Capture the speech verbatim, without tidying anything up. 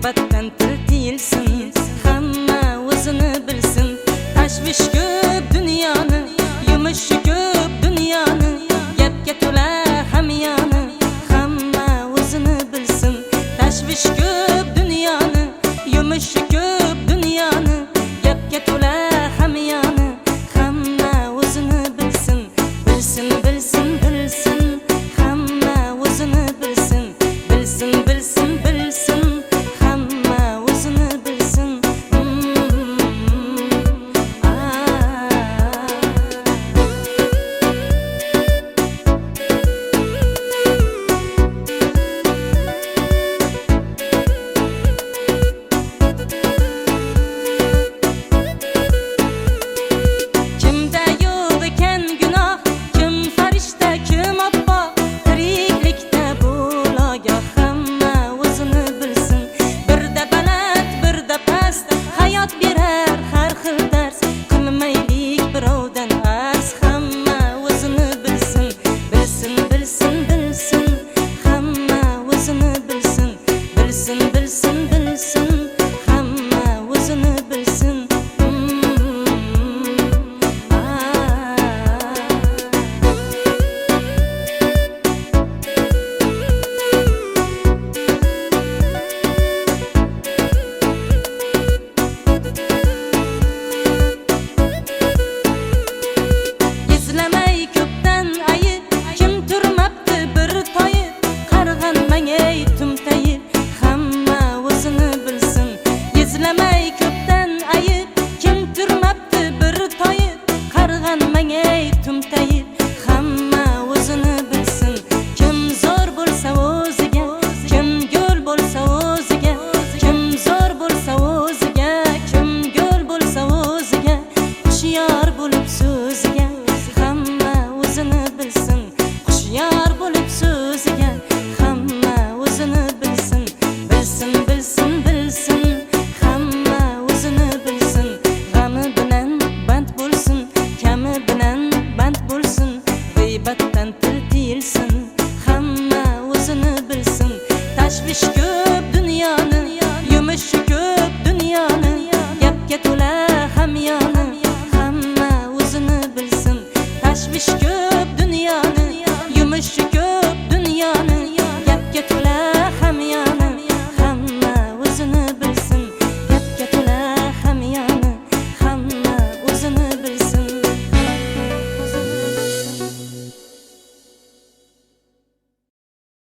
g'iybatdan til tiyilsin, hamma o'zini bilsin. Tashvish ko'p dunyoni, yumushi ko'p dunyoni, gapga to'la hamyoni, hamma o'zini bilsin. Tashvish ko'p dunyoni, yumushi ko'p dunyoni, gapga to'la hamyoni, hamma o'zini bilsin. Bilsin, bilsin, bilsin, hamma o'zini bilsin. Bilsin, bilsin, bilsin, hamma o'zini bilsin. Kimda yo'q ekan gunoh, kim farishta, kim obbo, tiriklikda baloga hamma o'zini bilsin. Birda baland, birda past, hayot berar har xil dars. Qilmaylik birovdan arz, hamma o'zini bilsin. Bilsin, bilsin, bilsin, hamma o'zini bilsin. Bilsin, bilsin, bilsin, hamma o'zini bilsin. Izlamay ko'pdan ayib, kim turmabdi bir toyib, qarg'anmang ey tumtayib, hamma o'zini bilsin. Izlamay ko'pdan ayib, kim turmabdi bir toyib, qarg'anmang ey tumtayib, hamma o'zini bilsin. Kim zo'r bo'lsa o'ziga, kim go'l bo'lsa o'ziga, kim zo'r bo'lsa o'ziga, kim go'l bo'lsa o'ziga, hushyor bo'lib so'ziga, hamma o'zini bilsin. Hushyor bo'lib so'ziga, hamma o'zini bilsin. Bilsin, bilsin, bilsin, hamma o'zini bilsin. G'ami bilan band bo'lsin, kami bilan band bo'lsin. G'iybatdan til tiyilsin, hamma o'zini bilsin. Tashvish ko'p